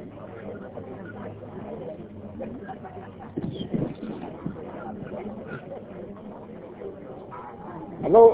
¿Aló?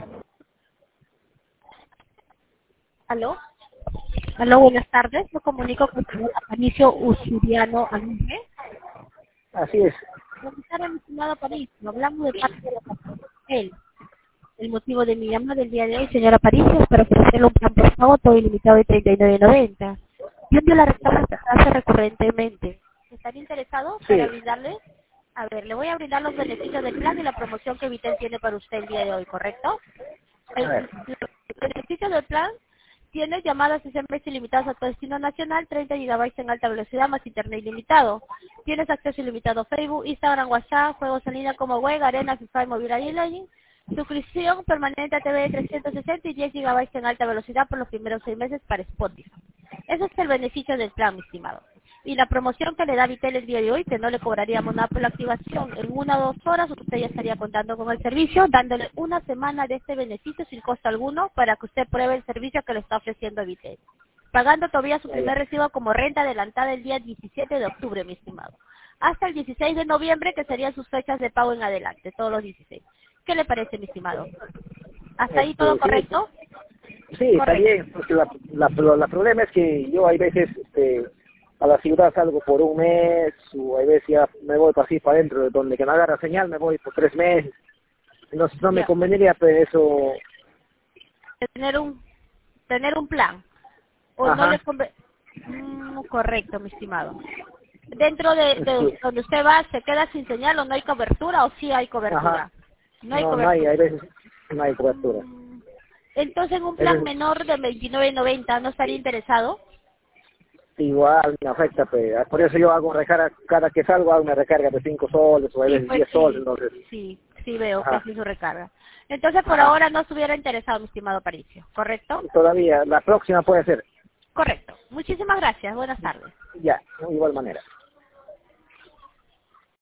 ¿Aló? Aló, buenas tardes. Me comunico con el señor Aparicio Usuriano Aguirre. Así es. Buenas tardes, mi estimado Aparicio. Hablamos de parte de la compañía Él. El motivo de mi llamada del día de hoy, señor Aparicio, es para ofrecerle un plan por pago todo ilimitado de 39.90. Viendo la reclama que hace recurrentemente. ¿Estaría interesado Sí. para brindarle? A ver, le voy a brindar los beneficios del plan y la promoción que Vitel tiene para usted el día de hoy, ¿correcto? A ver. El beneficio del plan tiene llamadas SMS ilimitadas a tu destino nacional, 30 GB en alta velocidad más internet ilimitado. Tienes acceso ilimitado a Facebook, Instagram, WhatsApp, juegos en línea como Web, Arena, FIFA y Mobile Legends. Suscripción permanente a TV de 360 y 10 GB en alta velocidad por los primeros 6 meses para Spotify. Ese es el beneficio del plan, mi estimado. Y la promoción que le da Vitel el día de hoy, que no le cobraríamos nada por la activación, en 1 o 2 horas usted ya estaría contando con el servicio, dándole una semana de este beneficio sin costo alguno para que usted pruebe el servicio que le está ofreciendo Vitel. Pagando todavía su primer recibo como renta adelantada el día 17 de octubre, mi estimado. Hasta el 16 de noviembre, que serían sus fechas de pago en adelante, todos los 16. ¿Qué le parece, mi estimado? ¿Hasta ahí todo Sí, correcto? sí, está Correcto. bien, porque la problema es que yo hay veces a la ciudad salgo por un mes, o hay veces ya me voy para así para adentro, de donde que no agarra señal me voy por 3 meses. No me Ya. convendría pues eso. Tener un plan. O no le Ajá. conve... correcto, mi estimado. Dentro de Sí. donde usted va, ¿se queda sin señal o no hay cobertura o sí hay Ajá. cobertura? No hay No hay, cobertura. hay veces no hay cobertura. Entonces, en un Hay plan veces menor de 29.90, ¿no estaría interesado? igual me afecta, pues. Por eso yo hago recarga, cada que salgo hago una recarga de 5 soles o a Sí, veces pues 10 soles, sí, entonces. sí veo que Ajá. así su recarga. Entonces, por Ajá. ahora no estuviera interesado, mi estimado Paricio, ¿correcto? Todavía, la próxima puede ser. Correcto. Muchísimas gracias. Buenas tardes. Ya, de igual manera.